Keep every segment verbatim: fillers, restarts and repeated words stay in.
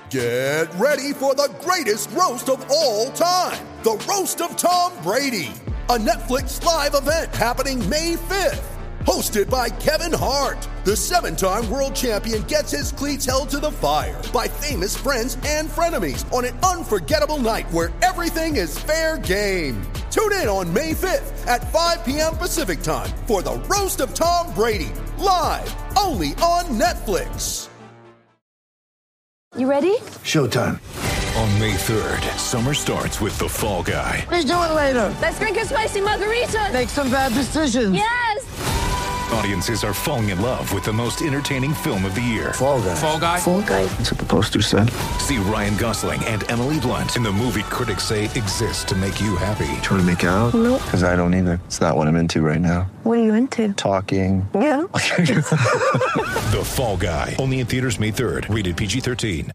Get ready for the greatest roast of all time, the Roast of Tom Brady, a Netflix live event happening May fifth. Hosted by Kevin Hart, the seven-time world champion gets his cleats held to the fire by famous friends and frenemies on an unforgettable night where everything is fair game. Tune in on May fifth at five p.m. Pacific time for the Roast of Tom Brady, live only on Netflix. You ready? Showtime. On May third, summer starts with The Fall Guy. What are you doing later? Let's drink a spicy margarita. Make some bad decisions. Yes! Audiences are falling in love with the most entertaining film of the year. Fall Guy. Fall Guy? Fall Guy. That's what the poster said. See Ryan Gosling and Emily Blunt in the movie critics say exists to make you happy. Trying to make it out? Nope. Because I don't either. It's not what I'm into right now. What are you into? Talking. Yeah. The Fall Guy. Only in theaters May third. Rated P G thirteen.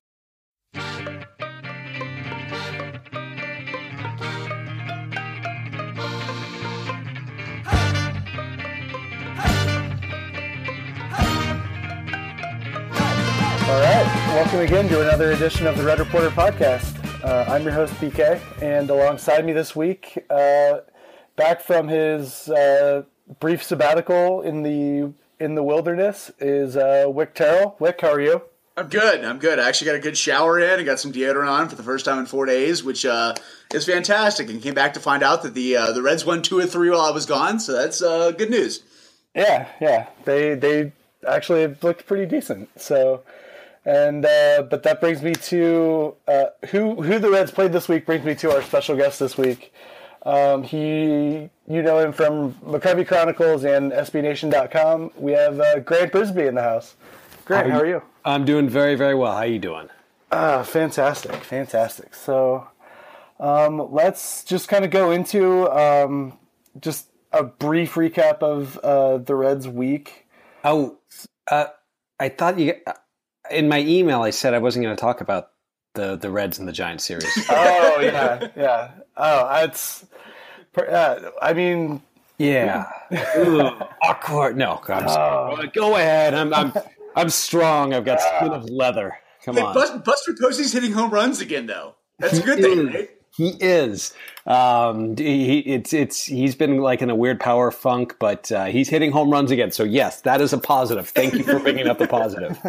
All right, welcome again to another edition of the Red Reporter podcast. Uh, I'm your host, P K, and alongside me this week, uh, back from his uh, brief sabbatical in the in the wilderness, is uh, Wick Terrell. Wick, how are you? I'm good. I'm good. I actually got a good shower in. I got some deodorant on for the first time in four days, which uh, is fantastic. And came back to find out that the uh, the Reds won two or three while I was gone, so that's uh, good news. Yeah, yeah. They they actually looked pretty decent. So. And uh, but that brings me to uh, who who the Reds played this week. Brings me to our special guest this week. Um, he, you know him from McCarthy Chronicles and S B Nation dot com. We have uh, Grant Brisbee in the house. Grant, how are you? I'm doing very, very well. How are you doing? Ah, fantastic, fantastic. So um, let's just kind of go into um, just a brief recap of uh, the Reds' week. Oh, uh, I thought you. In my email, I said I wasn't going to talk about the, the Reds and the Giants series. Oh, yeah, yeah. Oh, it's, uh, I mean... Yeah. Ugh, awkward. No, I'm sorry. Oh. Go ahead. I'm I'm I'm strong. I've got skin of leather. Come hey, on. Bust, Buster Posey's hitting home runs again, though. That's a good thing, right? He is. Um, he, it's it's he's been like in a weird power funk, but uh, he's hitting home runs again. So yes, that is a positive. Thank you for bringing up the positive.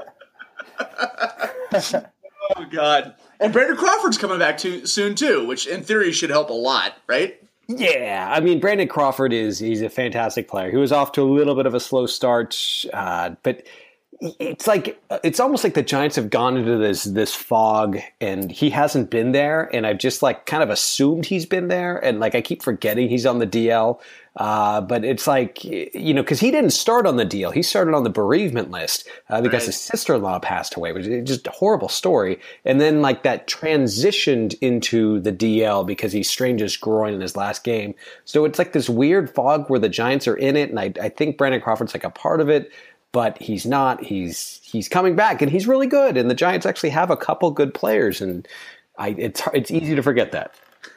Oh, God. And Brandon Crawford's coming back too, soon, too, which in theory should help a lot, right? Yeah. I mean, Brandon Crawford is he's a fantastic player. He was off to a little bit of a slow start, uh, but it's like it's almost like the Giants have gone into this this fog and he hasn't been there, and I've just like kind of assumed he's been there, and like I keep forgetting he's on the D L. Uh, but it's like, you know, because he didn't start on the D L. He started on the bereavement list uh, because right. his sister-in-law passed away, which is just a horrible story. And then like that transitioned into the D L because he strained his groin in his last game. So it's like this weird fog where the Giants are in it, and I, I think Brandon Crawford's like a part of it. But he's not. He's he's coming back, and he's really good. And the Giants actually have a couple good players, and I, it's it's easy to forget that.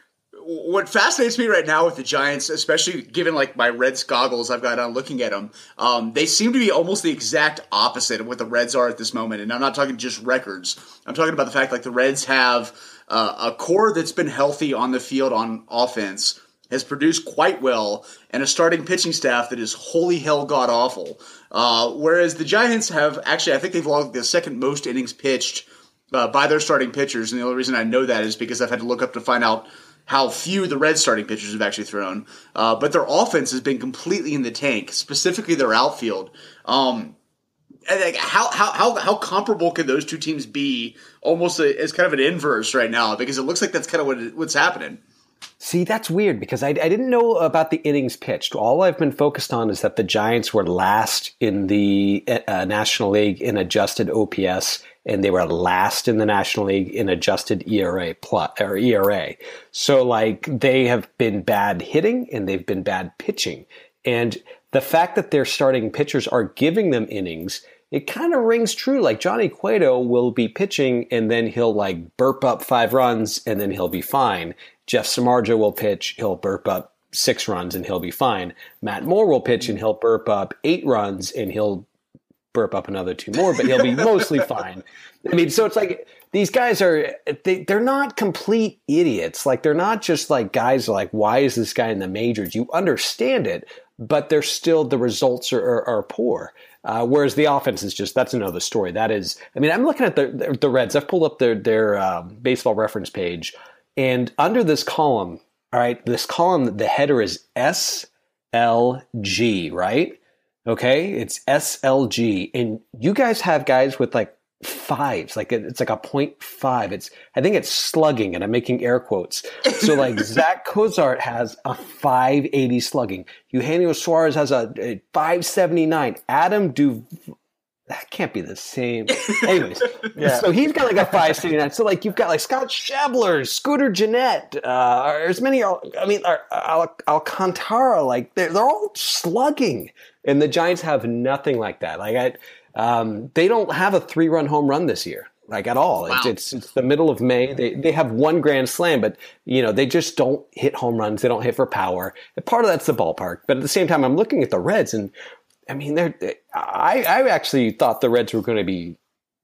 What fascinates me right now with the Giants, especially given like my Reds goggles I've got on looking at them, um, they seem to be almost the exact opposite of what the Reds are at this moment. And I'm not talking just records. I'm talking about the fact like the Reds have uh, a core that's been healthy on the field on offense, has produced quite well, and a starting pitching staff that is holy hell god-awful. Uh, whereas the Giants have actually, I think they've logged the second most innings pitched uh, by their starting pitchers, and the only reason I know that is because I've had to look up to find out how few the Reds starting pitchers have actually thrown. Uh, but their offense has been completely in the tank, specifically their outfield. Um, and like how, how, how, how comparable could those two teams be almost a, as kind of an inverse right now? Because it looks like that's kind of what it, what's happening. See, that's weird because I, I didn't know about the innings pitched. All I've been focused on is that the Giants were last in the uh, National League in adjusted O P S, and they were last in the National League in adjusted E R A plus or E R A. So, like, they have been bad hitting and they've been bad pitching, and the fact that their starting pitchers are giving them innings, it kind of rings true. Like Johnny Cueto will be pitching and then he'll like burp up five runs and then he'll be fine. Jeff Samardzija will pitch, he'll burp up six runs and he'll be fine. Matt Moore will pitch and he'll burp up eight runs and he'll burp up another two more, but he'll be mostly fine. I mean, so it's like these guys are, they, they're not complete idiots. Like, they're not just like guys like, why is this guy in the majors? You understand it, but they're still, the results are, are, are poor. Uh, whereas the offense is just, that's another story. That is, I mean, I'm looking at the the Reds. I've pulled up their, their um, baseball reference page, and under this column, all right, this column, the header is S L G, right? Okay, it's S L G, and you guys have guys with like fives, like it's like a point five. It's, I think it's slugging, and I'm making air quotes. So like Zach Cozart has a five eighty slugging. Eugenio Suarez has a, a five seventy-nine. Adam Du, that can't be the same. Anyways, yeah. So he's got like a five seventy-nine. So like you've got like Scott Shabler, Scooter Jeanette, uh, there's many. I mean, Al- Alcantara, like they're, they're all slugging, and the Giants have nothing like that. Like I. Um, they don't have a three-run home run this year, like at all. Wow. It's, it's it's the middle of May. They they have one grand slam, but you know they just don't hit home runs. They don't hit for power. And part of that's the ballpark, but at the same time, I'm looking at the Reds, and I mean, they're. They, I I actually thought the Reds were going to be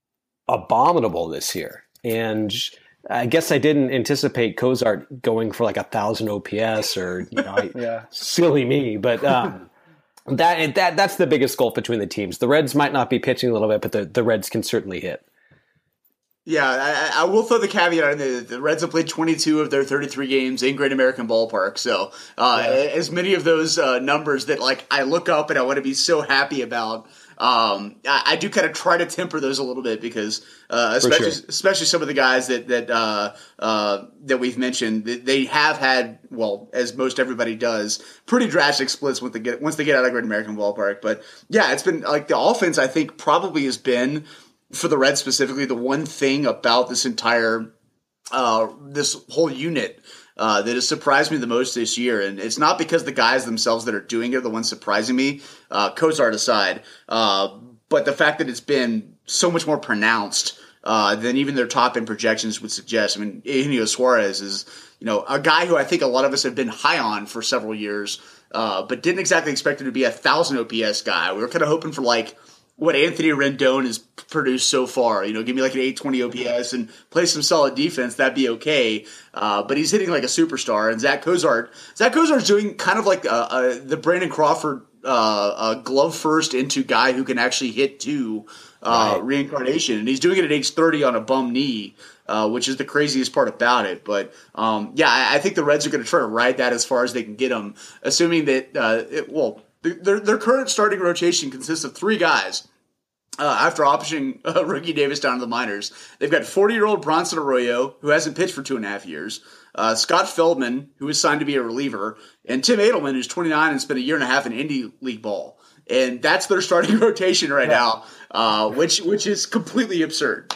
abominable this year, and I guess I didn't anticipate Cozart going for like a thousand O P S or you know, I, yeah. silly me, but. Um, That that that's the biggest gulf between the teams. The Reds might not be pitching a little bit, but the, the Reds can certainly hit. Yeah, I, I will throw the caveat in the, the Reds have played twenty-two of their thirty-three games in Great American Ballpark. So uh, yeah. as many of those uh, numbers that like I look up and I want to be so happy about, um, I, I do kind of try to temper those a little bit because uh, especially sure. especially some of the guys that that uh, uh, that we've mentioned, they have had, well, as most everybody does, pretty drastic splits once they get once they get out of Great American Ballpark. But yeah, it's been like the offense. I think probably has been, for the Reds specifically, the one thing about this entire uh, this whole unit uh, that has surprised me the most this year, and it's not because the guys themselves that are doing it are the ones surprising me, uh, Cozart aside, uh, but the fact that it's been so much more pronounced uh, than even their top end projections would suggest. I mean, Eugenio Suarez is, you know, a guy who I think a lot of us have been high on for several years, uh, but didn't exactly expect him to be a thousand O P S guy. We were kind of hoping for like what Anthony Rendon has produced so far. You know, give me like an eight twenty O P S and play some solid defense, that'd be okay. Uh, but he's hitting like a superstar. And Zach Cozart, Zach Cozart's doing kind of like uh, uh, the Brandon Crawford uh, uh, glove first into guy who can actually hit too uh, right. reincarnation. And he's doing it at age thirty on a bum knee, uh, which is the craziest part about it. But um, yeah, I, I think the Reds are going to try to ride that as far as they can get him, assuming that, uh, it, well, Their, their current starting rotation consists of three guys. Uh, after optioning uh, Rookie Davis down to the minors, they've got forty-year-old Bronson Arroyo, who hasn't pitched for two and a half years, uh, Scott Feldman, who is signed to be a reliever, and Tim Edelman, who's twenty-nine and spent a year and a half in Indy League ball. And that's their starting rotation right yeah. now, uh, which which is completely absurd.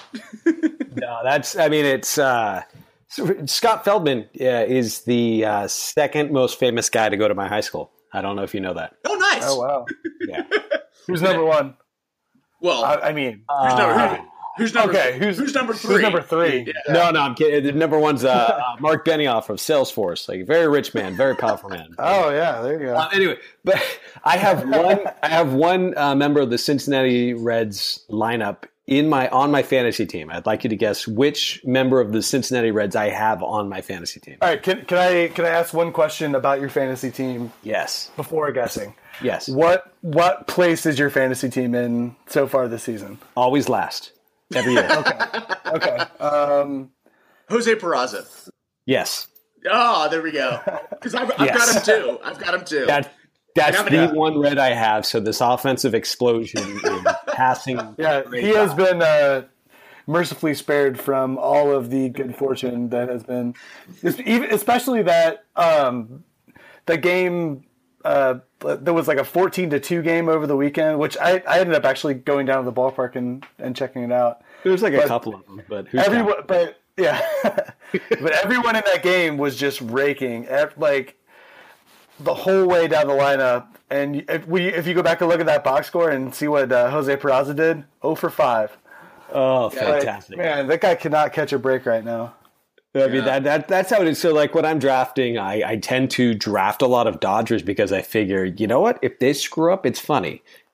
No, that's, I mean, it's uh, Scott Feldman uh, is the uh, second most famous guy to go to my high school. I don't know if you know that. Oh, nice. Oh, wow. Yeah. Who's number one? Well, I, I mean, who's number, uh, who, who's number okay, who's, who's number three? Who's number three? Yeah. No, no, I'm kidding. The number one's uh, uh, Mark Benioff of Salesforce, like very rich man, very powerful man. Oh yeah, there you go. Uh, anyway, but I have one. I have one uh, member of the Cincinnati Reds lineup in my on my fantasy team. I'd like you to guess which member of the Cincinnati Reds I have on my fantasy team. All right, can can I can I ask one question about your fantasy team? Yes. Before guessing. Yes. What what place is your fantasy team in so far this season? Always last. Every year. Okay. Okay. Um, Jose Peraza. Yes. Oh, there we go. Because I've, I've yes. got him too. I've got him too. That, that's the one Red I have. So this offensive explosion in passing. Yeah, he has been uh, mercifully spared from all of the good fortune that has been, even especially that um, the game. Uh, there was like a fourteen to two game over the weekend, which I, I ended up actually going down to the ballpark and, and checking it out. There was like but a couple of them, but who's everyone, but yeah, but everyone in that game was just raking, like the whole way down the lineup. And if we, if you go back and look at that box score and see what uh, Jose Peraza did, oh for five. Oh, fantastic! Like, man, that guy cannot catch a break right now. I mean, yeah. that, that that's how it is. So, like, when I'm drafting, I, I tend to draft a lot of Dodgers because I figure, you know what? If they screw up, it's funny.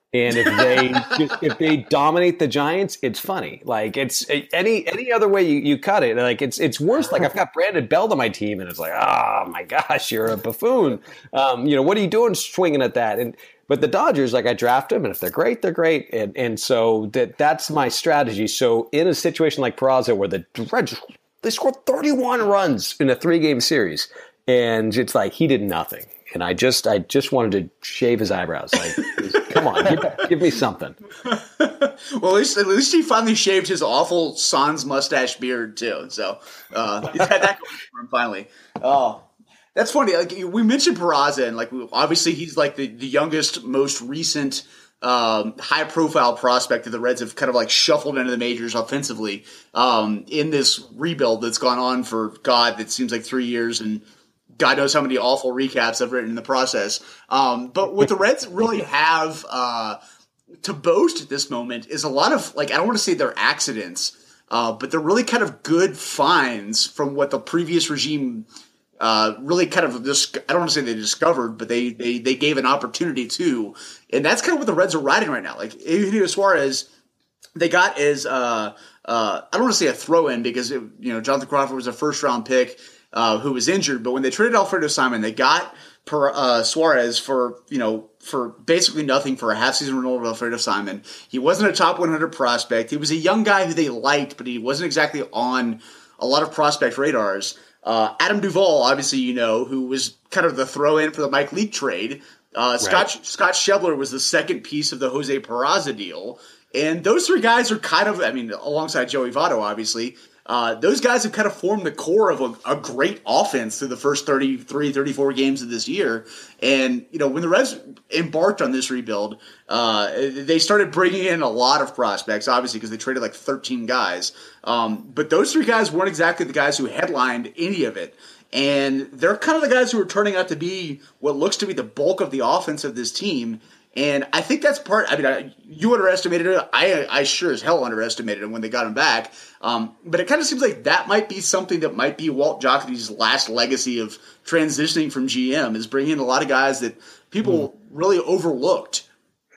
And if they just, if they dominate the Giants, it's funny. Like it's any any other way you, you cut it. Like it's it's worse. Like I've got Brandon Belt on my team, and it's like, oh my gosh, you're a buffoon. Um, you know, what are you doing swinging at that? And but the Dodgers, like I draft them, and if they're great, they're great. And and so that that's my strategy. So in a situation like Peraza, where the Reds they scored thirty-one runs in a three game series, and it's like he did nothing. And I just, I just wanted to shave his eyebrows. Like, come on, give, give me something. Well, at least, at least he finally shaved his awful sans mustache beard too. So uh, he's had that going for him finally. Oh, that's funny. Like we mentioned Peraza, and like obviously he's like the, the youngest, most recent, um, high-profile prospect that the Reds have kind of like shuffled into the majors offensively um, in this rebuild that's gone on for God, it seems like three years and. God knows how many awful recaps I've written in the process. Um, but what the Reds really have uh, to boast at this moment is a lot of, like, I don't want to say they're accidents, uh, but they're really kind of good finds from what the previous regime uh, really kind of, dis- I don't want to say they discovered, but they, they, they gave an opportunity to. And that's kind of what the Reds are riding right now. Like, Eugenio Suarez, they got as, uh, uh, I don't want to say a throw-in because, it, you know, Jonathan Crawford was a first-round pick. Uh, who was injured, but when they traded Alfredo Simon, they got per, uh, Suarez for, you know, for basically nothing for a half-season renewal of Alfredo Simon. He wasn't a top one hundred prospect. He was a young guy who they liked, but he wasn't exactly on a lot of prospect radars. Uh, Adam Duvall, obviously, you know, who was kind of the throw-in for the Mike Leake trade. Uh, right. Scott, Scott Schebler was the second piece of the Jose Peraza deal. And those three guys are kind of, I mean, alongside Joey Votto, obviously, Uh, those guys have kind of formed the core of a, a great offense through the first thirty-three, thirty-four games of this year. And, you know, when the Reds embarked on this rebuild, uh, they started bringing in a lot of prospects, obviously, because they traded like thirteen guys. Um, but those three guys weren't exactly the guys who headlined any of it. And they're kind of the guys who are turning out to be what looks to be the bulk of the offense of this team. And I think that's part. I mean, I, you underestimated it. I, I sure as hell underestimated it when they got him back. Um, but it kind of seems like that might be something that might be Walt Jocketty's last legacy of transitioning from G M, is bringing in a lot of guys that people mm. really overlooked.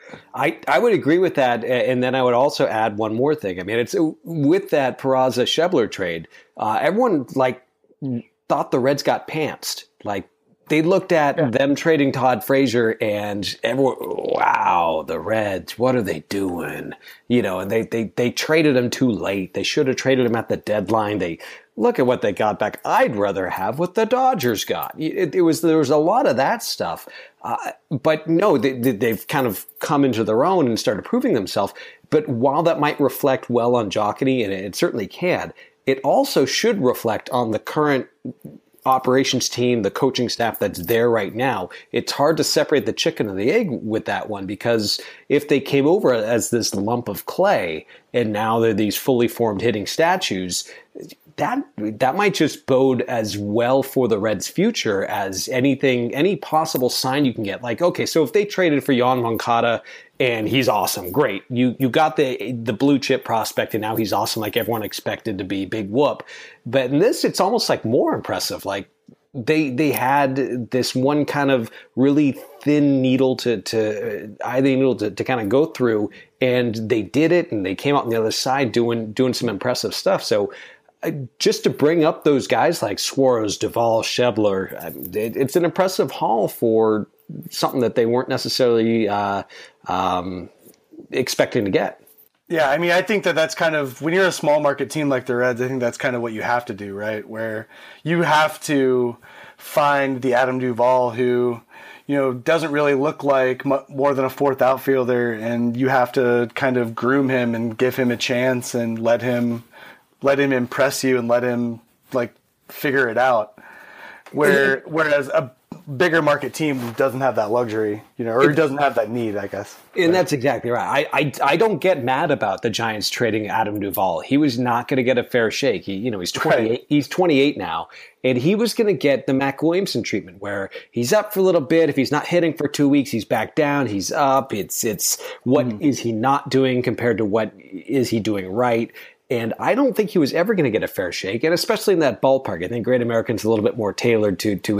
I, I would agree with that, and then I would also add one more thing. I mean, it's with that Peraza Schebler trade. Uh, everyone like thought the Reds got pantsed. Like. They looked at yeah. them trading Todd Frazier and everyone, wow, the Reds, what are they doing? You know, and they, they, they traded him too late. They should have traded him at the deadline. They look at what they got back. I'd rather have what the Dodgers got. It, it was, there was a lot of that stuff. Uh, but no, they, they've kind of come into their own and started proving themselves. But while that might reflect well on Jocketty, and it certainly can, it also should reflect on the current operations team, the coaching staff that's there right now. It's hard to separate the chicken and the egg with that one, because if they came over as this lump of clay and now they're these fully formed hitting statues, that that might just bode as well for the Reds' future as anything, any possible sign you can get. Like, okay, so if they traded for Yoan Moncada and he's awesome, great. You you got the the blue chip prospect and now he's awesome like everyone expected to be, big whoop. But in this, it's almost like more impressive. Like they they had this one kind of really thin needle to to eye the needle to, to kind of go through, and they did it, and they came out on the other side doing doing some impressive stuff. So just to bring up those guys like Suarez, Duvall, Schebler, it, it's an impressive haul for something that they weren't necessarily uh, um, expecting to get. Yeah, I mean, I think that that's kind of, when you're a small market team like the Reds, I think that's kind of what you have to do, right? Where you have to find the Adam Duvall who, you know, doesn't really look like more than a fourth outfielder, and you have to kind of groom him and give him a chance and let him let him impress you and let him like figure it out. Where whereas a bigger market team doesn't have that luxury, you know, or doesn't have that need, I guess. And right? That's exactly right. I, I I don't get mad about the Giants trading Adam Duvall. He was not going to get a fair shake. He, you know, he's twenty-eight. Right. He's twenty-eight now, and he was going to get the Mac Williamson treatment, where he's up for a little bit. If he's not hitting for two weeks, he's back down. He's up. It's it's what mm. is he not doing compared to what is he doing right? And I don't think he was ever going to get a fair shake, and especially in that ballpark. I think Great American's a little bit more tailored to to his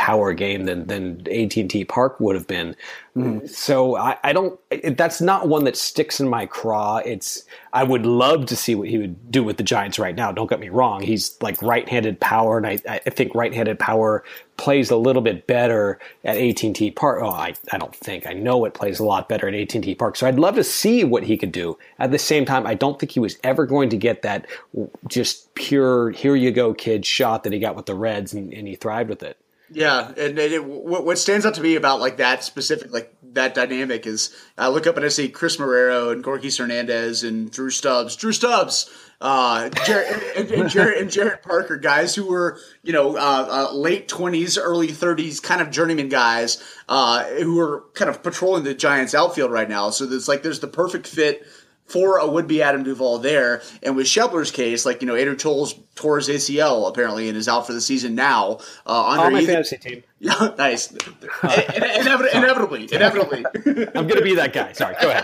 power game than than A T and T Park would have been. Mm. So I, I don't. It, that's not one that sticks in my craw. It's I would love to see what he would do with the Giants right now. Don't get me wrong. He's like right-handed power, and I, I think right-handed power plays a little bit better at A T and T Park. Oh, I, I don't think. I know it plays a lot better at A T and T Park. So I'd love to see what he could do. At the same time, I don't think he was ever going to get that just pure, here you go, kid shot that he got with the Reds, and, and he thrived with it. Yeah, and, and it, what stands out to me about like that specific, like that dynamic is I look up and I see Chris Marrero and Gorky Hernandez and Drew Stubbs, Drew Stubbs, uh, Jared, and, and, Jared, and Jared Parker, guys who were you know uh, uh, late twenties, early thirties, kind of journeyman guys uh, who are kind of patrolling the Giants outfield right now. So there's like there's the perfect fit for a would-be Adam Duvall there. And with Schebler's case, like, you know, Andrew Toles tore his A C L apparently and is out for the season now. Uh, on my either, fantasy team. Yeah, nice. Inevit- inevitably, inevitably. I'm going to be that guy. Sorry, go ahead.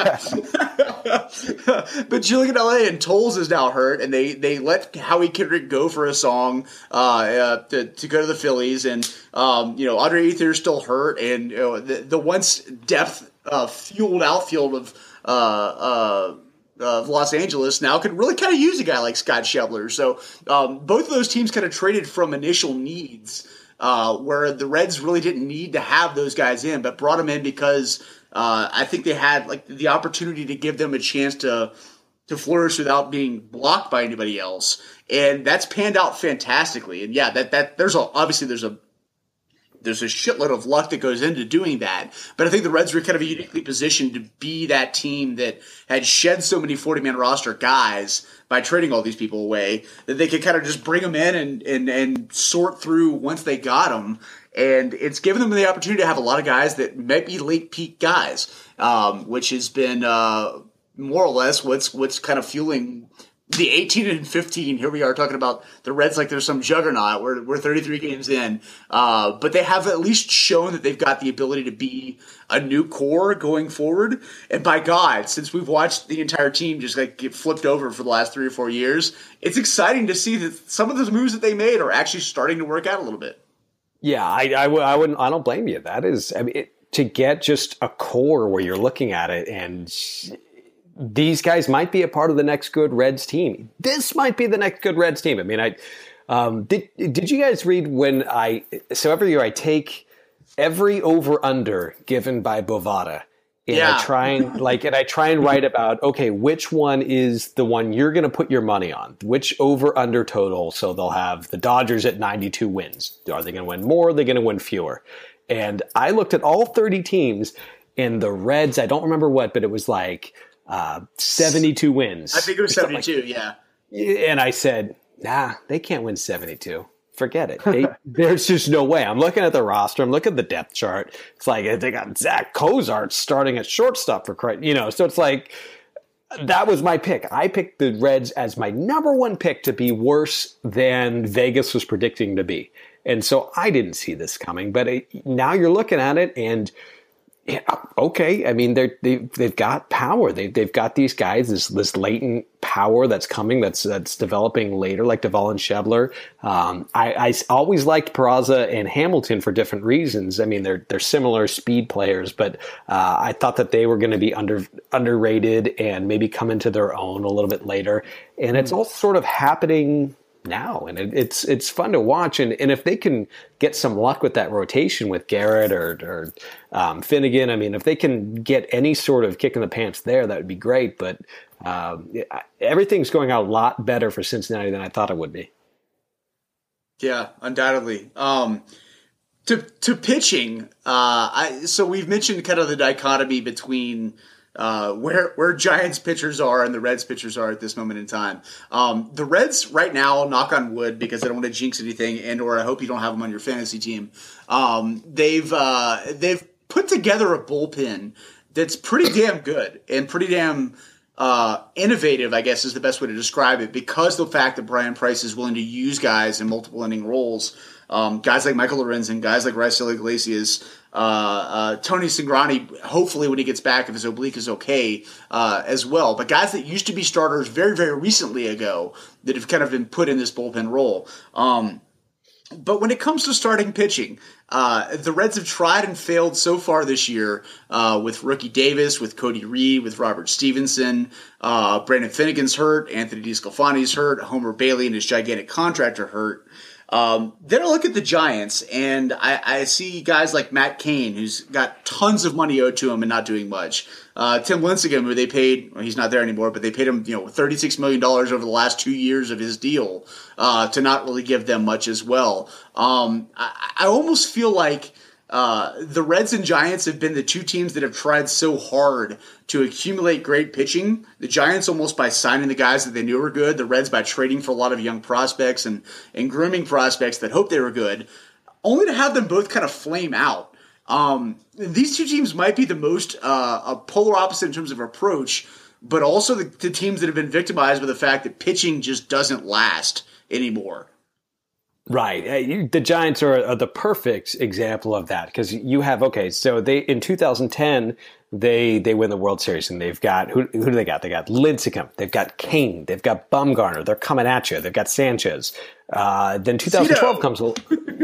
But Julian L A and Toles is now hurt, and they, they let Howie Kendrick go for a song uh, uh, to, to go to the Phillies. And, um, you know, Andre Ethier is still hurt. And you know, the, the once depth-fueled uh, outfield of Uh, uh, of Los Angeles now could really kind of use a guy like Scott Schebler. So um, both of those teams kind of traded from initial needs uh, where the Reds really didn't need to have those guys in, but brought them in because uh, I think they had like the opportunity to give them a chance to to flourish without being blocked by anybody else, and that's panned out fantastically. And yeah, that that there's a, obviously there's a There's a shitload of luck that goes into doing that. But I think the Reds were kind of uniquely positioned to be that team that had shed so many forty-man roster guys by trading all these people away that they could kind of just bring them in and, and, and sort through once they got them. And it's given them the opportunity to have a lot of guys that might be late peak guys, um, which has been uh, more or less what's what's kind of fueling the eighteen and fifteen. Here we are talking about the Reds like there's some juggernaut. We're we're thirty-three games in, uh, but they have at least shown that they've got the ability to be a new core going forward. And by God, since we've watched the entire team just like get flipped over for the last three or four years, it's exciting to see that some of those moves that they made are actually starting to work out a little bit. Yeah, I I, w- I wouldn't. I don't blame you. That is, I mean, it, to get just a core where you're looking at it and. These guys might be a part of the next good Reds team. This might be the next good Reds team. I mean, I um, did. Did you guys read when I? So every year I take every over under given by Bovada, and yeah. I try and like, and I try and write about okay, which one is the one you're going to put your money on? Which over under total? So they'll have the Dodgers at ninety-two wins. Are they going to win more? Are they going to win fewer? And I looked at all thirty teams, and the Reds. I don't remember what, but it was like. Uh, seventy-two wins. I think it was seventy-two, like, yeah. And I said, nah, they can't win seventy-two. Forget it. They, there's just no way. I'm looking at the roster. I'm looking at the depth chart. It's like they got Zach Cozart starting at shortstop for credit. You know, so it's like that was my pick. I picked the Reds as my number one pick to be worse than Vegas was predicting to be. And so I didn't see this coming. But it, now you're looking at it and yeah, okay. I mean, they're, they they've got power. They they've got these guys, this this latent power that's coming, that's that's developing later, like Duvall and Schebler. Um, I, I always liked Peraza and Hamilton for different reasons. I mean, they're they're similar speed players, but uh, I thought that they were going to be under underrated and maybe come into their own a little bit later. And it's all sort of happening now, and it, it's it's fun to watch. And, and if they can get some luck with that rotation with Garrett or, or um, Finnegan, I mean, if they can get any sort of kick in the pants there, that would be great. But um, everything's going out a lot better for Cincinnati than I thought it would be. Yeah, undoubtedly. Um, to to pitching, uh, I, so we've mentioned kind of the dichotomy between Uh, where where Giants pitchers are and the Reds pitchers are at this moment in time. Um, the Reds right now, knock on wood, because I don't want to jinx anything, and or I hope you don't have them on your fantasy team. Um, they've uh, they've put together a bullpen that's pretty damn good and pretty damn uh, innovative, I guess is the best way to describe it, because of the fact that Brian Price is willing to use guys in multiple inning roles. Um, guys like Michael Lorenzen, guys like Raisel Iglesias, uh, uh, Tony Cingrani, hopefully when he gets back, if his oblique is okay, uh, as well. But guys that used to be starters very, very recently ago that have kind of been put in this bullpen role. Um, But when it comes to starting pitching, uh, the Reds have tried and failed so far this year uh, with Rookie Davis, with Cody Reed, with Robert Stevenson. Uh, Brandon Finnegan's hurt. Anthony DeSclafani's hurt. Homer Bailey and his gigantic contract are hurt. Um, then I look at the Giants, and I, I see guys like Matt Cain, who's got tons of money owed to him and not doing much. Uh, Tim Lincecum, who they paid, well, he's not there anymore, but they paid him, you know, thirty-six million dollars over the last two years of his deal uh, to not really give them much as well. Um, I, I almost feel like uh, the Reds and Giants have been the two teams that have tried so hard to accumulate great pitching. The Giants almost by signing the guys that they knew were good. The Reds by trading for a lot of young prospects and, and grooming prospects that hoped they were good, only to have them both kind of flame out. Um, these two teams might be the most uh, a polar opposite in terms of approach, but also the, the teams that have been victimized by the fact that pitching just doesn't last anymore. Right. Uh, you, the Giants are, are the perfect example of that because you have, okay, so they in two thousand ten, they they win the World Series and they've got, who, who do they got? They got Lincecum, they've got Cain, they've got Bumgarner, they're coming at you, they've got Sanchez. Uh, then two thousand twelve Cito. comes,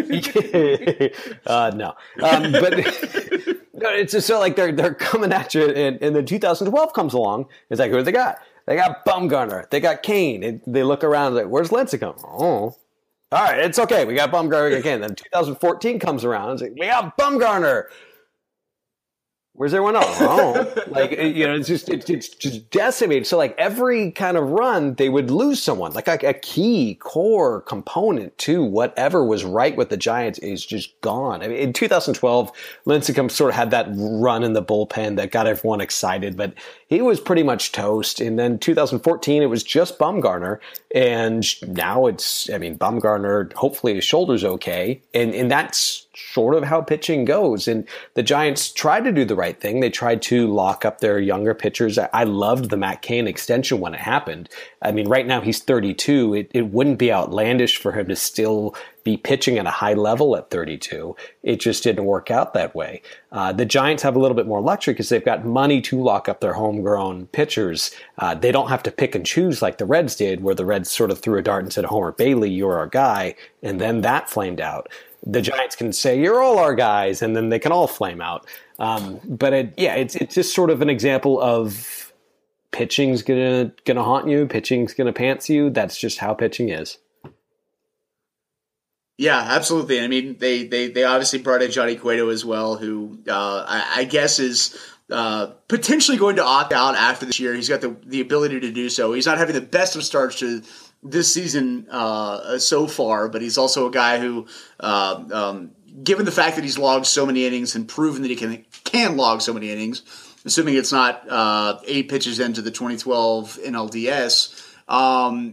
uh, no. Um, but no, it's just so like they're, they're coming at you and, and then two thousand twelve comes along, it's like, who do they got? They got Bumgarner, they got Cain, and they look around like, where's Lincecum? Oh. All right, it's okay. We got Bumgarner again. Then two thousand fourteen comes around. It's like, we got Bumgarner. Where's everyone else? Oh, like, you know, it's just it's, it's just decimated. So, like, every kind of run, they would lose someone. Like, a, a key core component to whatever was right with the Giants is just gone. I mean, in two thousand twelve, Lincecum sort of had that run in the bullpen that got everyone excited, but he was pretty much toast. And then two thousand fourteen, it was just Bumgarner. And now it's, I mean, Bumgarner, hopefully his shoulder's okay. And, and that's sort of how pitching goes. And the Giants tried to do the right thing. They tried to lock up their younger pitchers. I, I loved the Matt Cain extension when it happened. I mean, right now he's thirty-two. It, it wouldn't be outlandish for him to still be pitching at a high level at thirty-two. It just didn't work out that way. Uh, the Giants have a little bit more luxury because they've got money to lock up their homegrown pitchers. Uh, they don't have to pick and choose like the Reds did, where the Reds sort of threw a dart and said, Homer Bailey, you're our guy, and then that flamed out. The Giants can say, you're all our guys, and then they can all flame out. Um, but it, yeah, it's it's just sort of an example of pitching's gonna gonna haunt you, pitching's gonna pants you. That's just how pitching is. Yeah, absolutely. I mean, they, they, they obviously brought in Johnny Cueto as well, who uh, I, I guess is uh, potentially going to opt out after this year. He's got the, the ability to do so. He's not having the best of starts to this season uh, so far, but he's also a guy who, uh, um, given the fact that he's logged so many innings and proven that he can can log so many innings, assuming it's not uh, eight pitches into the twenty twelve N L D S, um,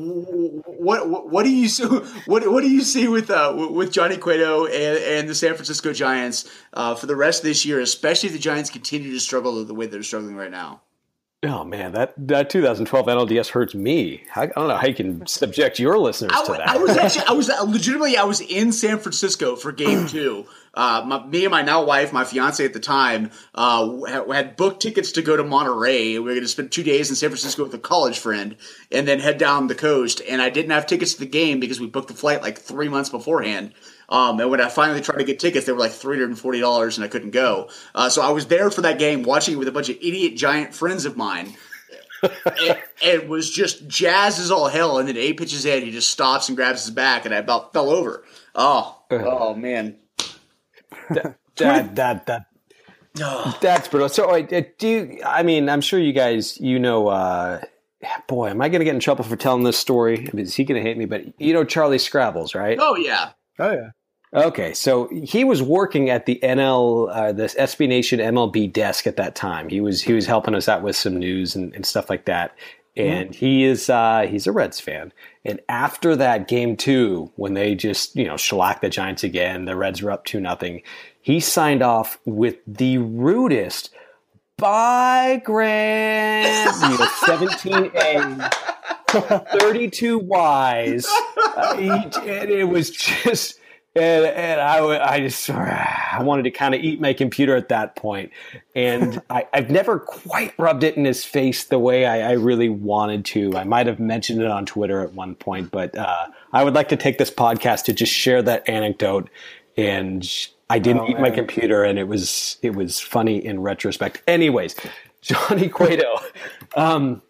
What, what what do you see, what what do you see with uh, with Johnny Cueto and, and the San Francisco Giants uh, for the rest of this year, especially if the Giants continue to struggle the way they're struggling right now? Oh man, that, that two thousand twelve N L D S hurts me. I, I don't know how you can subject your listeners I, to that. I was actually, I was legitimately, I was in San Francisco for Game Two. Uh, my, me and my now wife, my fiance at the time, uh, had, had booked tickets to go to Monterey. We were going to spend two days in San Francisco with a college friend, and then head down the coast. And I didn't have tickets to the game because we booked the flight like three months beforehand. Um, and when I finally tried to get tickets, they were like three hundred forty dollars and I couldn't go. Uh, so I was there for that game, watching it with a bunch of idiot giant friends of mine. and, and was just jazz as all hell. And then eight pitches in, he just stops and grabs his back, and I about fell over. Oh, oh man. that, that, that, that, that's brutal. So uh, do you, I mean, I'm sure you guys, you know, uh, boy, am I going to get in trouble for telling this story? I mean, is he going to hate me? But you know Charlie Scrabbles, right? Oh, yeah. Oh, yeah. Okay, so he was working at the N L, uh, this S B Nation M L B desk at that time. He was he was helping us out with some news and, and stuff like that. And mm-hmm. he is uh, he's a Reds fan. And after that game two, when they just you know shellacked the Giants again, the Reds were up two nothing. He signed off with the rudest "Bye, Grant," you know, seventeen A, thirty-two Y's. Uh, he, and it was just. And, and I, I just, I I wanted to kind of eat my computer at that point. And I, I've never quite rubbed it in his face the way I, I really wanted to. I might have mentioned it on Twitter at one point, but uh, I would like to take this podcast to just share that anecdote. And I didn't oh, eat man. my computer, and it was it was funny in retrospect. Anyways, Johnny Cueto. Um,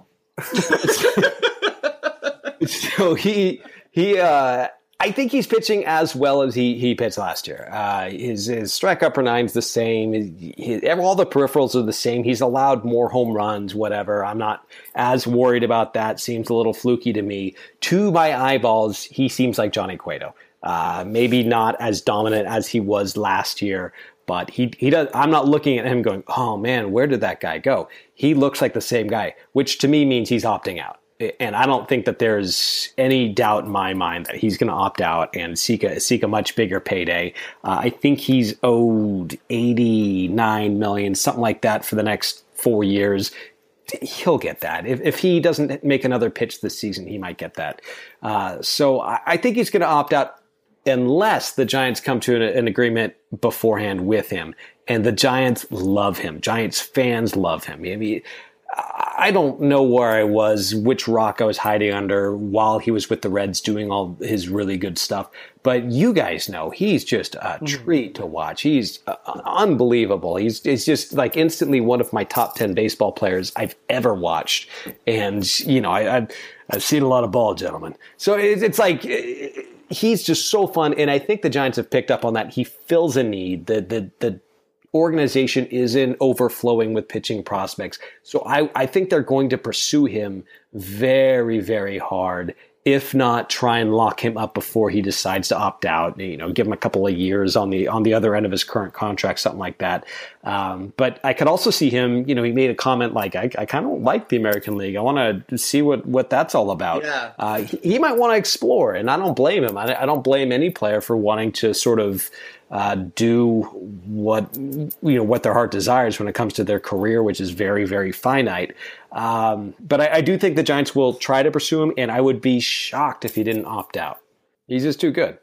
so he he. Uh, I think he's pitching as well as he he pitched last year. Uh, his his strikeout per nine's the same. His, his, all the peripherals are the same. He's allowed more home runs, whatever. I'm not as worried about that. Seems a little fluky to me. To my eyeballs, he seems like Johnny Cueto. Uh, maybe not as dominant as he was last year, but he he does. I'm not looking at him going, oh man, where did that guy go? He looks like the same guy, which to me means he's opting out. And I don't think that there's any doubt in my mind that he's going to opt out and seek a, seek a much bigger payday. Uh, I think he's owed eighty-nine million dollars, something like that, for the next four years. He'll get that. If, if he doesn't make another pitch this season, he might get that. Uh, so I, I think he's going to opt out unless the Giants come to an, an agreement beforehand with him. And the Giants love him. Giants fans love him. I mean, I don't know where I was, which rock I was hiding under while he was with the Reds doing all his really good stuff. But you guys know he's just a treat to watch. He's uh, unbelievable. He's, he's just like instantly one of my top ten baseball players I've ever watched. And, you know, I, I've, I've seen a lot of ball, gentlemen. So it, it's like it, he's just so fun. And I think the Giants have picked up on that. He fills a need. The, the, the, organization isn't overflowing with pitching prospects. So I, I think they're going to pursue him very, very hard, if not try and lock him up before he decides to opt out, you know, give him a couple of years on the on the other end of his current contract, something like that. Um, but I could also see him, you know, he made a comment like, I, I kind of like the American League. I want to see what, what that's all about. Yeah. Uh, he, he might want to explore, and I don't blame him. I, I don't blame any player for wanting to sort of Uh, do what you know what their heart desires when it comes to their career, which is very, very finite. Um, but I, I do think the Giants will try to pursue him, and I would be shocked if he didn't opt out. He's just too good.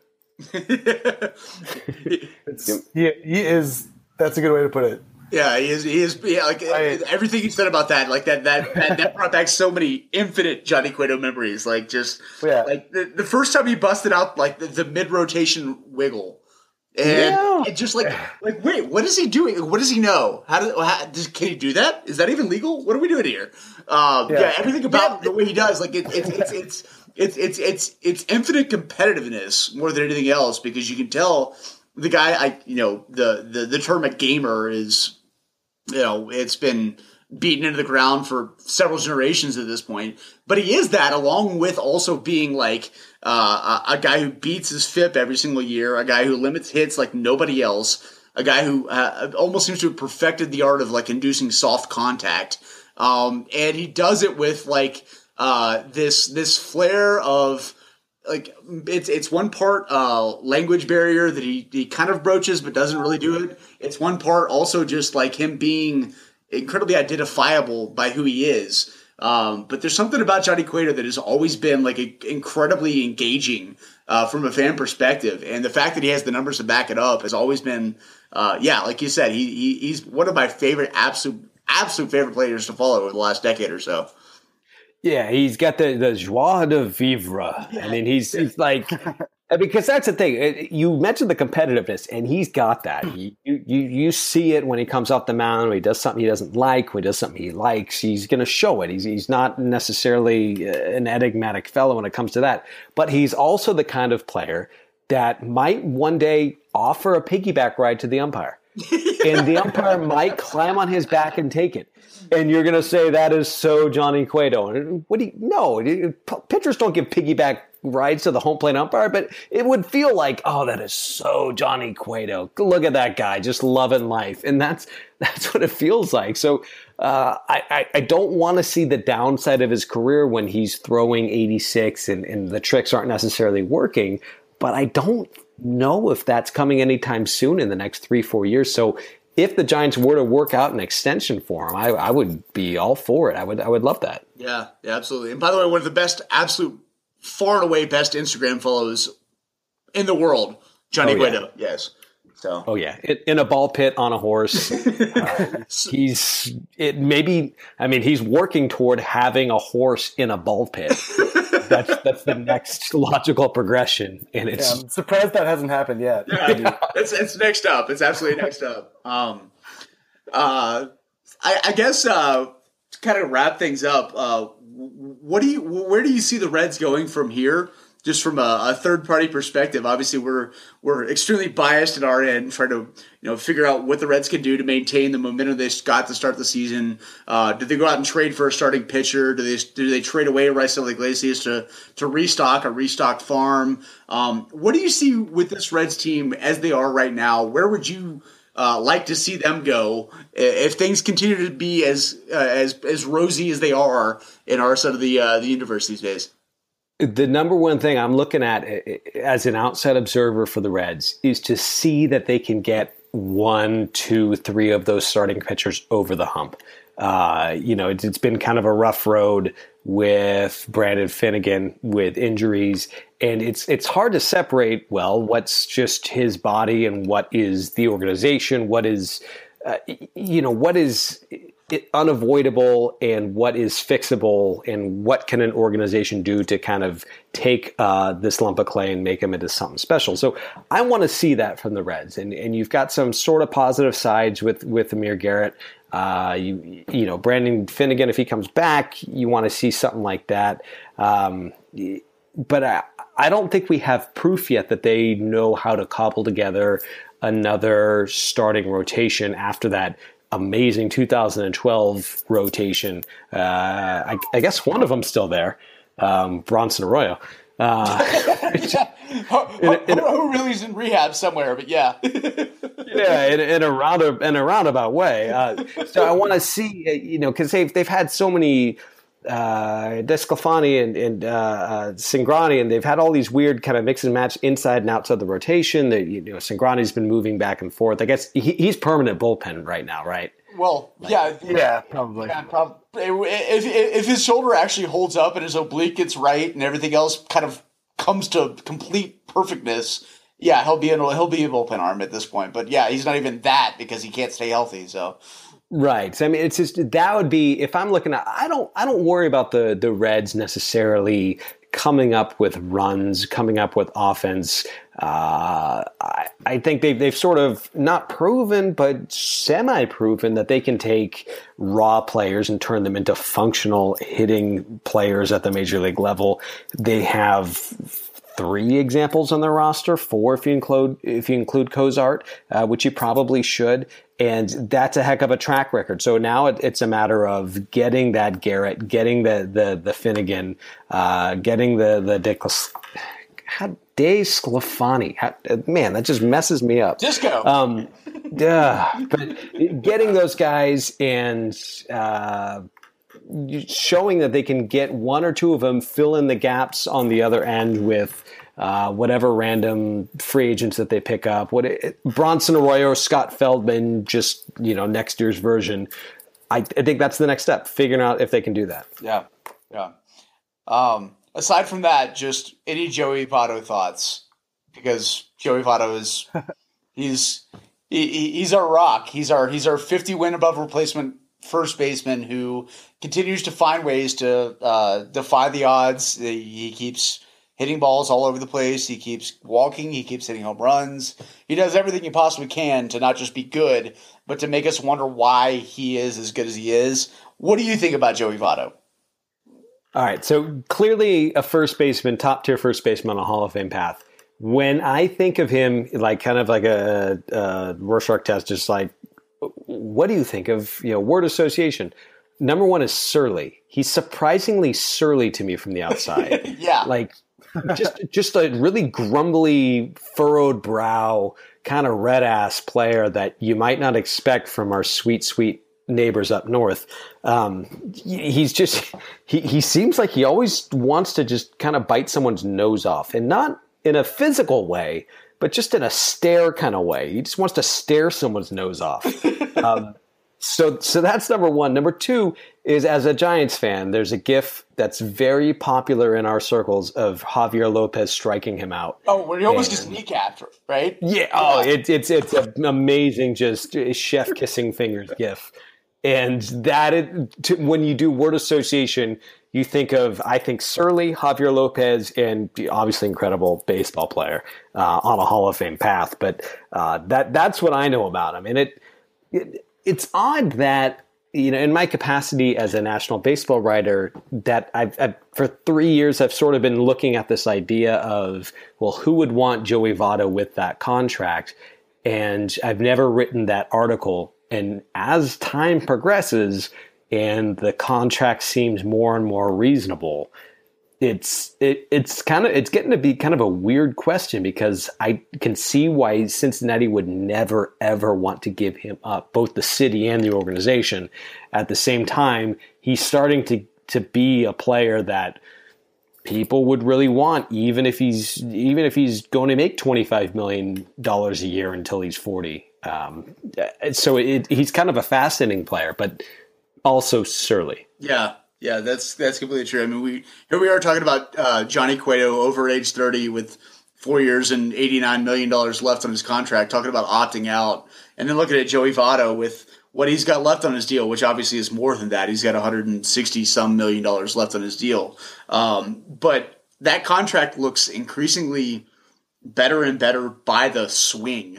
it's, he, he is. That's a good way to put it. Yeah, he is. He is. Yeah, like I, everything you said about that, like that, that, that, that brought back so many infinite Johnny Cueto memories. Like just yeah. like the, the first time he busted out like the, the mid rotation wiggle. And yeah. it just like, like, wait, what is he doing? What does he know? How, do, how does, can he do that? Is that even legal? What are we doing here? Um, yeah. yeah, everything about yeah. the way he does, like, it, it, it's, it's, it's, it's, it's, it's infinite competitiveness more than anything else, because you can tell the guy, I, you know, the, the, the term a gamer is, you know, it's been beaten into the ground for several generations at this point, but he is that, along with also being like, Uh, a, a guy who beats his F I P every single year, a guy who limits hits like nobody else, a guy who uh, almost seems to have perfected the art of like inducing soft contact. Um, and he does it with like uh, this this flair of like it's it's one part uh, language barrier that he, he kind of broaches but doesn't really do it. It's one part also just like him being incredibly identifiable by who he is. Um, but there's something about Johnny Cueto that has always been like a, incredibly engaging uh, from a fan perspective, and the fact that he has the numbers to back it up has always been, uh, yeah, like you said, he, he he's one of my favorite, absolute, absolute favorite players to follow over the last decade or so. Yeah, he's got the the joie de vivre. I mean, he's he's like. Because that's the thing. You mentioned the competitiveness, and he's got that. You, you you see it when he comes off the mound, when he does something he doesn't like, when he does something he likes. He's going to show it. He's he's not necessarily an enigmatic fellow when it comes to that. But he's also the kind of player that might one day offer a piggyback ride to the umpire. And the umpire might climb on his back and take it. And you're going to say that is so Johnny Cueto. What do you, no, pitchers don't give piggyback rides to the home plate umpire, but it would feel like, oh, that is so Johnny Cueto. Look at that guy, just loving life. And that's that's what it feels like. So uh, I, I, I don't want to see the downside of his career when he's throwing eighty-six and, and the tricks aren't necessarily working, but I don't know if that's coming anytime soon in the next three, four years. So if the Giants were to work out an extension for him, I, I would be all for it. I would I would love that. Yeah, yeah, absolutely. And by the way, one of the best, absolute, far and away best Instagram follows in the world, Johnny oh, Cueto. Yeah. Yes. So, oh yeah, in, in a ball pit on a horse. uh, he's it maybe. I mean, he's working toward having a horse in a ball pit. that's that's the next logical progression, and it's. Yeah, I'm surprised that hasn't happened yet. Yeah, it's it's next up. It's absolutely next up. Um, uh, I, I guess uh, to kind of wrap things up, uh, what do you where do you see the Reds going from here? Just from a, a third-party perspective, obviously we're we're extremely biased at our end, trying to you know figure out what the Reds can do to maintain the momentum they got to start the season. Uh, did they go out and trade for a starting pitcher? Do they do they trade away Raisel Iglesias to to restock a restocked farm? Um, what do you see with this Reds team as they are right now? Where would you uh, like to see them go if things continue to be as uh, as as rosy as they are in our side of the uh, the universe these days? The number one thing I'm looking at as an outside observer for the Reds is to see that they can get one, two, three of those starting pitchers over the hump. Uh, you know, it's, it's been kind of a rough road with Brandon Finnegan with injuries, and it's it's hard to separate, well, what's just his body and what is the organization, what is, uh, you know, what is it unavoidable and what is fixable, and what can an organization do to kind of take uh, this lump of clay and make them into something special. So I want to see that from the Reds, and and you've got some sort of positive sides with with Amir Garrett. Uh, you you know Brandon Finnegan, if he comes back, you want to see something like that. Um, but I I don't think we have proof yet that they know how to cobble together another starting rotation after that amazing two thousand twelve rotation. Uh, I, I guess one of them's still there, um, Bronson Arroyo. Uh, who, in, in, who really is in rehab somewhere, but yeah. yeah, in, in, a round, in a roundabout way. Uh, so I want to see, you know, because they've, they've had so many uh, DeSclafani and, and uh, uh, Cingrani, and they've had all these weird kind of mix and match inside and outside the rotation. That you know, Cingrani's been moving back and forth. I guess he, he's permanent bullpen right now, right? Well, like, yeah, yeah, probably. Yeah, prob- if, if if his shoulder actually holds up and his oblique gets right and everything else kind of comes to complete perfectness, yeah, he'll be an, he'll be a bullpen arm at this point. But yeah, he's not even that because he can't stay healthy. So. Right. I mean, it's just that would be if I'm looking at. I don't. I don't worry about the the Reds necessarily coming up with runs, coming up with offense. Uh, I, I think they've they've sort of not proven, but semi-proven that they can take raw players and turn them into functional hitting players at the major league level. They have three examples on their roster, four if you include if you include Cozart, uh, which you probably should. And that's a heck of a track record. So now it, it's a matter of getting that Garrett, getting the the the Finnegan, uh, getting the the Declas, how DeSclafani. How, man, that just messes me up. Disco. Um, yeah, but getting those guys and uh, showing that they can get one or two of them, fill in the gaps on the other end with. Uh, whatever random free agents that they pick up, what it, Bronson Arroyo, Scott Feldman, just you know next year's version. I, I think that's the next step, figuring out if they can do that. Yeah, yeah. Um, aside from that, just any Joey Votto thoughts, because Joey Votto is he's he, he's our rock. He's our he's our fifty win above replacement first baseman who continues to find ways to uh, defy the odds. He keeps hitting balls all over the place. He keeps walking. He keeps hitting home runs. He does everything he possibly can to not just be good, but to make us wonder why he is as good as he is. What do you think about Joey Votto? All right. So clearly a first baseman, top tier first baseman on a Hall of Fame path. When I think of him, like kind of like a, a Rorschach test, just like, what do you think of, you know, word association? Number one is surly. He's surprisingly surly to me from the outside. Yeah. Like, just just a really grumbly, furrowed brow, kind of red ass player that you might not expect from our sweet, sweet neighbors up north. Um, he's just he he seems like he always wants to just kind of bite someone's nose off, and not in a physical way, but just in a stare kind of way. He just wants to stare someone's nose off. Um, So, so that's number one. Number two is, as a Giants fan, there's a GIF that's very popular in our circles of Javier Lopez striking him out. Oh, where he almost And- gets kneecapped, right? Yeah. Oh, it, it's it's an amazing, just chef kissing fingers GIF, and that it, to, when you do word association, you think of I think Surly, Javier Lopez, and obviously incredible baseball player uh, on a Hall of Fame path. But uh, that that's what I know about him, and it, it it's odd that, you know, in my capacity as a national baseball writer, that I've, I've for three years I've sort of been looking at this idea of, well, who would want Joey Votto with that contract? And I've never written that article. And as time progresses and the contract seems more and more reasonable, it's it, it's kind of it's getting to be kind of a weird question, because I can see why Cincinnati would never ever want to give him up, both the city and the organization. At the same time, he's starting to to be a player that people would really want, even if he's even if he's going to make twenty-five million dollars a year until he's forty. Um, so it, he's kind of a fascinating player, but also surly. Yeah. Yeah, that's that's completely true. I mean, we here we are talking about uh, Johnny Cueto over age thirty with four years and eighty-nine million dollars left on his contract, talking about opting out. And then looking at Joey Votto with what he's got left on his deal, which obviously is more than that. He's got one hundred sixty some million dollars left on his deal. Um, but that contract looks increasingly better and better by the swing.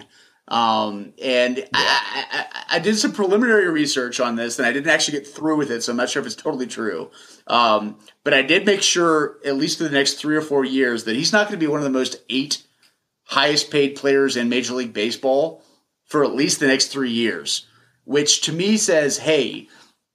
Um, and yeah. I, I, I did some preliminary research on this, and I didn't actually get through with it, so I'm not sure if it's totally true. Um, but I did make sure, at least for the next three or four years, that he's not going to be one of the most eight highest paid players in Major League Baseball for at least the next three years, which to me says, hey,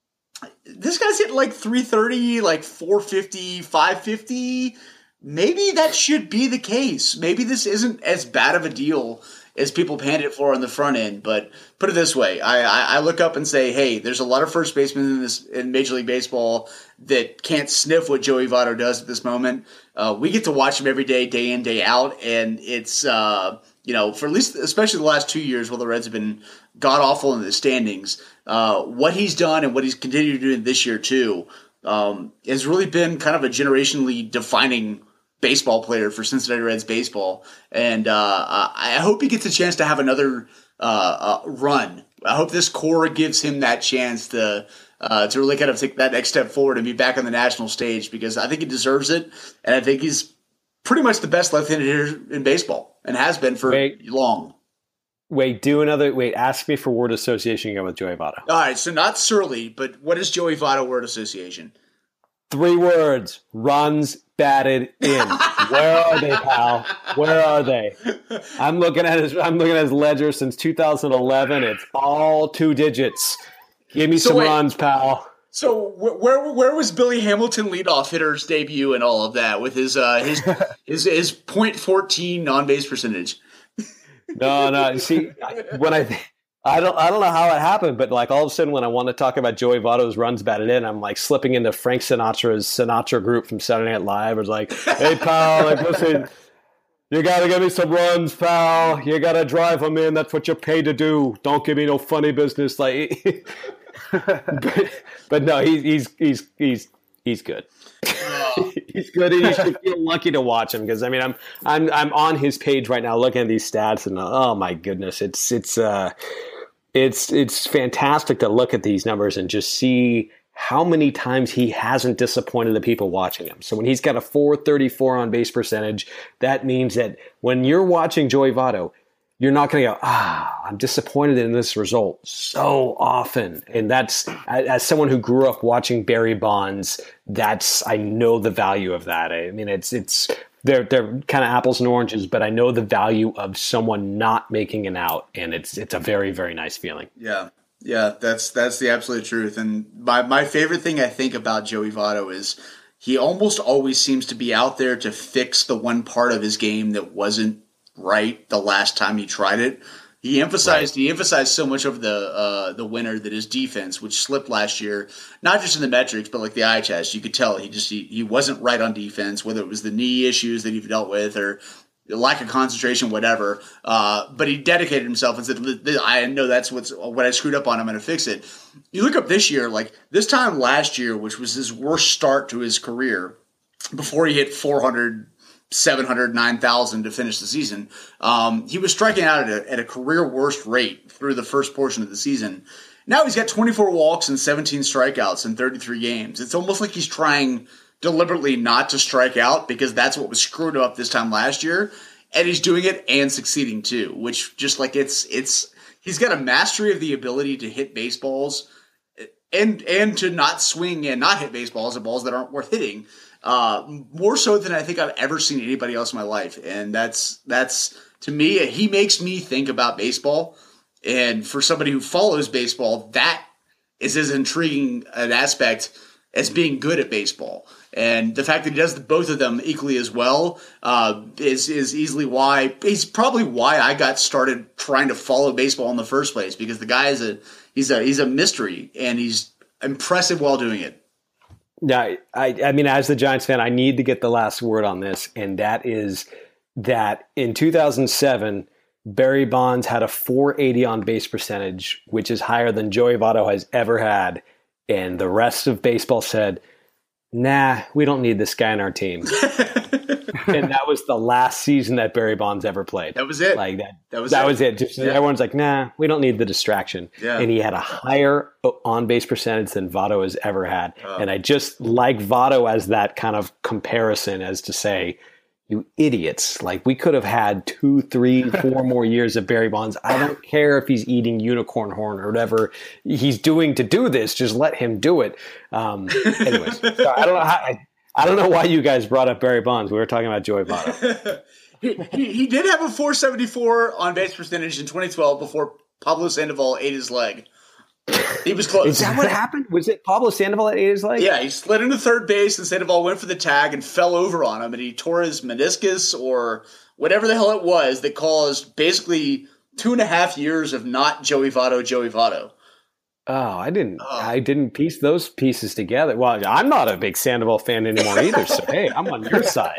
this guy's hitting like three thirty, like four fifty, five fifty. Maybe that should be the case. Maybe this isn't as bad of a deal as people panned it for on the front end. But put it this way, I, I, I look up and say, hey, there's a lot of first basemen in this in Major League Baseball that can't sniff what Joey Votto does at this moment. Uh, we get to watch him every day, day in, day out, and it's uh, you know, for at least, especially the last two years while the Reds have been god awful in the standings, uh, what he's done and what he's continued to do this year too um, has really been kind of a generationally defining baseball player for Cincinnati Reds baseball, and uh, I hope he gets a chance to have another uh, uh, run. I hope this core gives him that chance to uh, to really kind of take that next step forward and be back on the national stage, because I think he deserves it, and I think he's pretty much the best left-handed hitter in baseball and has been for wait, long. Wait, do another. Wait, ask me for word association again with Joey Votto. All right, so not Surly, but what is Joey Votto word association? Three words: runs batted in. Where are they, pal? Where are they? I'm looking at his. I'm looking at his ledger since two thousand eleven. It's all two digits. Give me so some wait, runs, pal. So where where was Billy Hamilton leadoff hitter's debut and all of that with his uh, his his his point fourteen on base percentage? No, no. See, when I. I don't I don't know how it happened, but like all of a sudden when I want to talk about Joey Votto's runs batted in, I'm like slipping into Frank Sinatra's Sinatra Group from Saturday Night Live. It's like, hey, pal, like, listen, you got to give me some runs, pal. You got to drive them in. That's what you're paid to do. Don't give me no funny business. Like, but, but no, he's, he's, he's, he's, he's good. He's good, and you should feel lucky to watch him, because I mean, I'm I'm I'm on his page right now, looking at these stats, and oh my goodness, it's it's uh, it's it's fantastic to look at these numbers and just see how many times he hasn't disappointed the people watching him. So when he's got a four thirty-four on base percentage, that means that when you're watching Joey Votto, you're not going to go, ah, I'm disappointed in this result so often. And that's, as someone who grew up watching Barry Bonds, that's, I know the value of that. I mean, it's, it's, they're, they're kind of apples and oranges, but I know the value of someone not making an out. And it's, it's a very, very nice feeling. Yeah. Yeah. That's, that's the absolute truth. And my, my favorite thing I think about Joey Votto is he almost always seems to be out there to fix the one part of his game that wasn't right the last time he tried it. He emphasized right. he emphasized so much over the uh, the winter that his defense, which slipped last year, not just in the metrics but like the eye test, you could tell he just he, he wasn't right on defense, whether it was the knee issues that he dealt with or lack of concentration, whatever. Uh, but he dedicated himself and said, I know that's what's what I screwed up on. I'm going to fix it. You look up this year, like this time last year, which was his worst start to his career before he hit four hundred, seven hundred, nine thousand to finish the season. Um, he was striking out at a, at a career worst rate through the first portion of the season. Now he's got twenty-four walks and seventeen strikeouts in thirty-three games. It's almost like he's trying deliberately not to strike out because that's what was screwed up this time last year, and he's doing it and succeeding too, which just like it's it's he's got a mastery of the ability to hit baseballs and and to not swing and not hit baseballs at balls that aren't worth hitting, uh, more so than I think I've ever seen anybody else in my life. And that's that's to me, he makes me think about baseball, and for somebody who follows baseball, that is as intriguing an aspect as being good at baseball. And the fact that he does both of them equally as well uh, is is easily why he's probably why I got started trying to follow baseball in the first place, because the guy is a he's a he's a mystery and he's impressive while doing it. Yeah, I I mean, as the Giants fan, I need to get the last word on this, and that is that in two thousand seven, Barry Bonds had a four eighty on base percentage, which is higher than Joey Votto has ever had, and the rest of baseball said, nah, we don't need this guy on our team. And that was the last season that Barry Bonds ever played. That was it. Like that. That was that it. was it. Just, yeah. Everyone's like, nah, we don't need the distraction. Yeah. And he had a higher on base percentage than Votto has ever had. Oh. And I just like Votto as that kind of comparison, as to say, you idiots. Like, we could have had two, three, four more years of Barry Bonds. I don't care if he's eating unicorn horn or whatever he's doing to do this. Just let him do it. Um, anyways, so I don't know how, I, I don't know why you guys brought up Barry Bonds. We were talking about Joey Votto. he, he, he did have a four seventy-four on base percentage in twenty twelve before Pablo Sandoval ate his leg. He was close. Is that what happened? Was it Pablo Sandoval that ate his leg? Yeah, he slid into third base and Sandoval went for the tag and fell over on him, and he tore his meniscus or whatever the hell it was that caused basically two and a half years of not Joey Votto, Joey Votto. Oh, I didn't. Oh. I didn't piece those pieces together. Well, I'm not a big Sandoval fan anymore either. So hey, I'm on your side.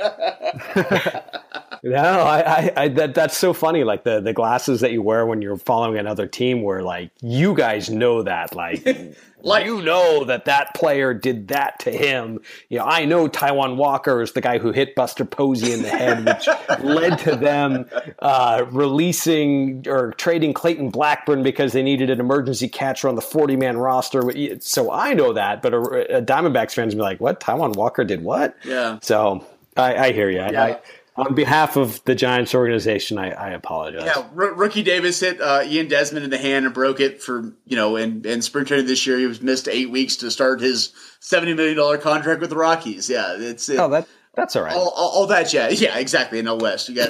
No, I, I, I that that's so funny. Like the, the glasses that you wear when you're following another team, where like you guys know that, like, like you know that that player did that to him. You know, I know Taijuan Walker is the guy who hit Buster Posey in the head, which led to them uh, releasing or trading Clayton Blackburn because they needed an emergency catcher on the forty-man roster. So I know that, but a, a Diamondbacks fans be like, "What? Taijuan Walker did what?" Yeah. So I, I hear you. Yeah. I, On behalf of the Giants organization, I, I apologize. Yeah, R- Rookie Davis hit uh, Ian Desmond in the hand and broke it for, you know, in, in spring training this year. He was missed eight weeks to start his seventy million dollars contract with the Rockies. Yeah, it's it, oh, that that's all right. All, all, all that jazz. Yeah, exactly. In L West, you got.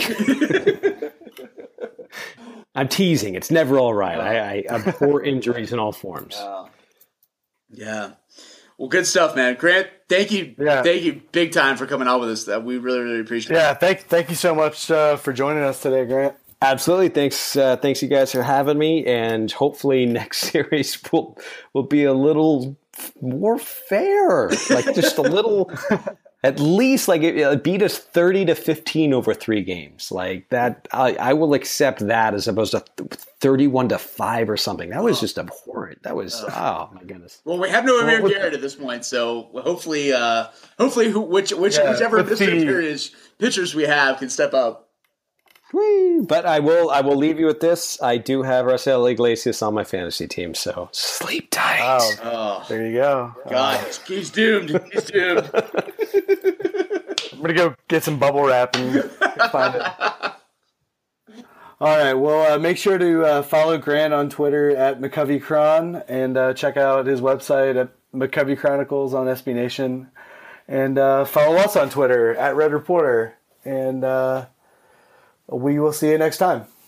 I'm teasing. It's never all right. I, I abhor injuries in all forms. Uh, yeah. Well, good stuff, man. Grant, thank you. Yeah. Thank you big time for coming on with us. That we really, really appreciate it. Yeah, thank thank you so much uh, for joining us today, Grant. Absolutely. Thanks uh, thanks you guys for having me, and hopefully next series will will be a little more fair. Like just a little at least like it, it beat us thirty to fifteen over three games. Like that I, I will accept that as opposed to thirty-one to five or something. That was just abhorrent. That was oh my goodness. Well, we have no Amir well, Garrett at this point, so hopefully uh, hopefully who, which, which yeah, whichever pitchers, pitchers we have can step up. Whee! But I will I will leave you with this. I do have Raisel Iglesias on my fantasy team, so sleep tight. Oh, oh. There you go. God, uh, he's doomed. He's doomed. I'm gonna go get some bubble wrap and find it. All right. Well, uh, make sure to uh, follow Grant on Twitter at McCovey Cron, and uh, check out his website at McCovey Chronicles on S B Nation, and uh, follow us on Twitter at Red Reporter, and uh, we will see you next time.